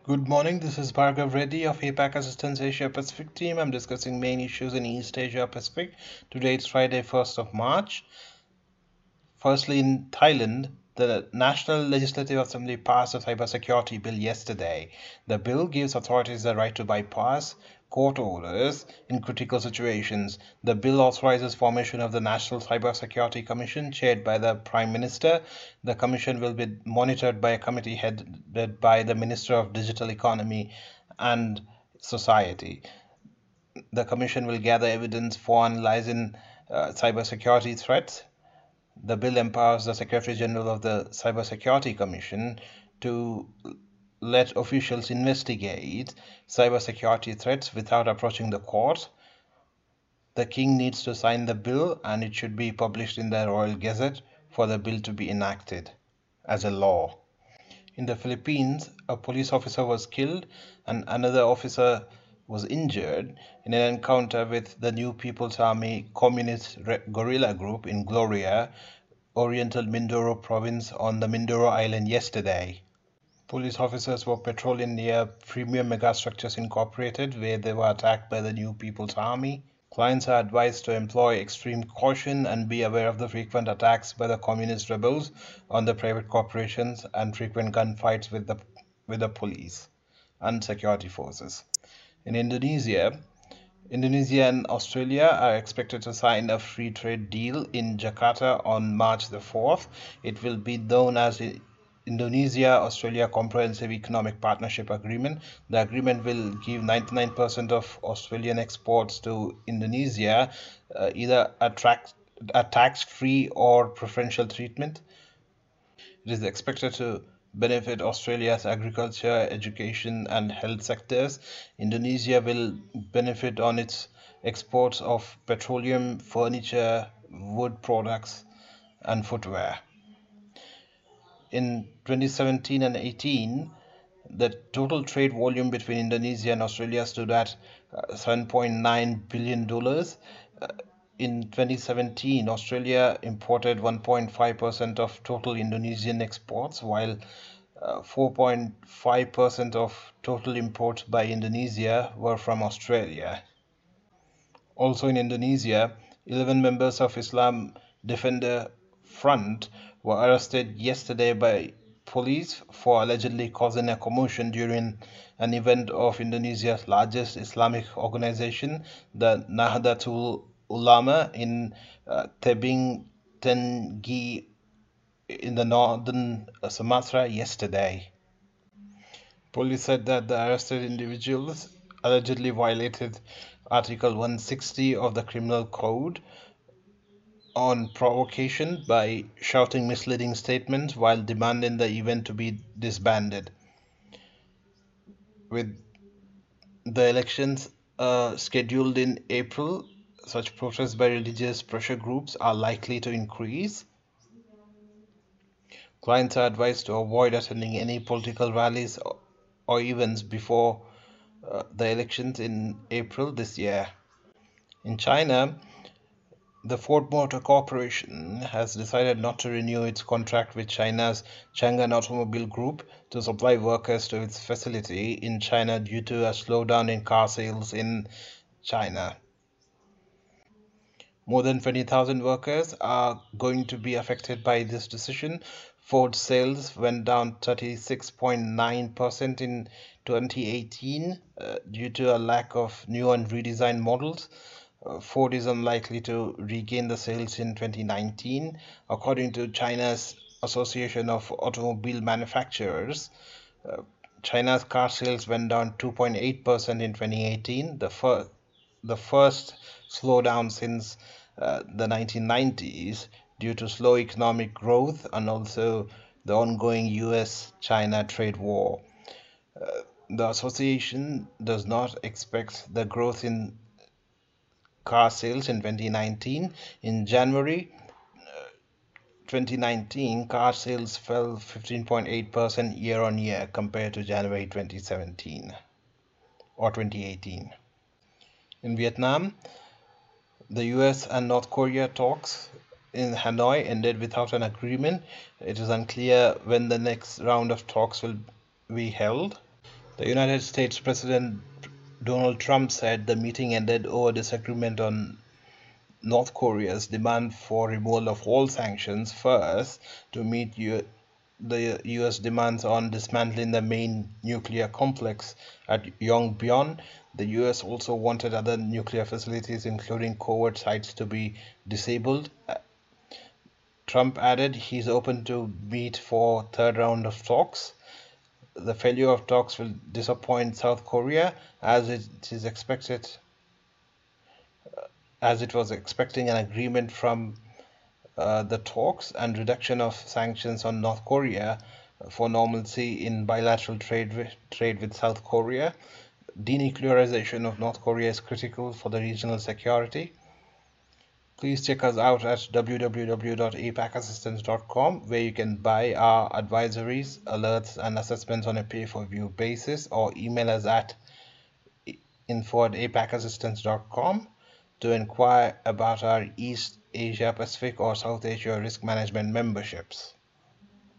Good morning, this is Bhargav Reddy of APAC Assistance Asia Pacific team. I'm discussing main issues in East Asia Pacific. Today it's Friday, 1st of March. Firstly, in Thailand, the National Legislative Assembly passed a cybersecurity bill yesterday. The bill gives authorities the right to bypass court orders in critical situations. The bill authorizes formation of the National Cybersecurity Commission chaired by the Prime Minister. The commission will be monitored by a committee headed by the Minister of Digital Economy and Society. The commission will gather evidence for analyzing cybersecurity threats. The bill empowers the Secretary General of the Cybersecurity Commission to let officials investigate cybersecurity threats without approaching the court. The King needs to sign the bill and it should be published in the Royal Gazette for the bill to be enacted as a law. In the Philippines, a police officer was killed and another officer was injured in an encounter with the New People's Army communist guerrilla group in Gloria, Oriental Mindoro province on the Mindoro Island yesterday. Police officers were patrolling near Premium Megastructures Incorporated, where they were attacked by the New People's Army. Clients are advised to employ extreme caution and be aware of the frequent attacks by the communist rebels on the private corporations and frequent gunfights with the police and security forces. In Indonesia, Indonesia and Australia are expected to sign a free trade deal in Jakarta on March the 4th. It will be known as the Indonesia-Australia Comprehensive Economic Partnership Agreement. The agreement will give 99% of Australian exports to Indonesia either a tax-free or preferential treatment. It is expected to benefit Australia's agriculture, education, and health sectors. Indonesia will benefit on its exports of petroleum, furniture, wood products, and footwear. In 2017 and 18, the total trade volume between Indonesia and Australia stood at $7.9 billion. In 2017, Australia imported 1.5% of total Indonesian exports, while 4.5% of total imports by Indonesia were from Australia. Also in Indonesia, 11 members of Islam Defender Front were arrested yesterday by police for allegedly causing a commotion during an event of Indonesia's largest Islamic organization, the Nahdlatul Ulama, in Tebing Tinggi in the northern Sumatra yesterday. Police said that the arrested individuals allegedly violated Article 160 of the Criminal Code on provocation by shouting misleading statements while demanding the event to be disbanded. With the elections scheduled in April, such protests by religious pressure groups are likely to increase. Clients are advised to avoid attending any political rallies or events before the elections in April this year. In China, the Ford Motor Corporation has decided not to renew its contract with China's Changan Automobile Group to supply workers to its facility in China due to a slowdown in car sales in China. More than 20,000 workers are going to be affected by this decision. Ford sales went down 36.9% in 2018 due to a lack of new and redesigned models. Ford is unlikely to regain the sales in 2019. According to China's Association of Automobile Manufacturers, China's car sales went down 2.8% in 2018, the first slowdown since the 1990s due to slow economic growth and also the ongoing US-China trade war. The association does not expect the growth in car sales in 2019. In January 2019, car sales fell 15.8% year on year compared to January 2017 or 2018. In Vietnam, the US and North Korea talks in Hanoi ended without an agreement. It is unclear when the next round of talks will be held. The United States President Donald Trump said the meeting ended over disagreement on North Korea's demand for removal of all sanctions first to meet the US demands on dismantling the main nuclear complex at Yongbyon. The US also wanted other nuclear facilities, including covert sites, to be disabled. Trump added he's open to meet for third round of talks. The failure of talks will disappoint South Korea as it was expecting an agreement from the talks and reduction of sanctions on North Korea for normalcy in bilateral trade with South Korea. Denuclearization of North Korea is critical for the regional security. Please check us out at www.apacassistance.com, where you can buy our advisories, alerts, and assessments on a pay-for-view basis, or email us at info@apacassistance.com to inquire about our East Asia Pacific or South Asia risk management memberships.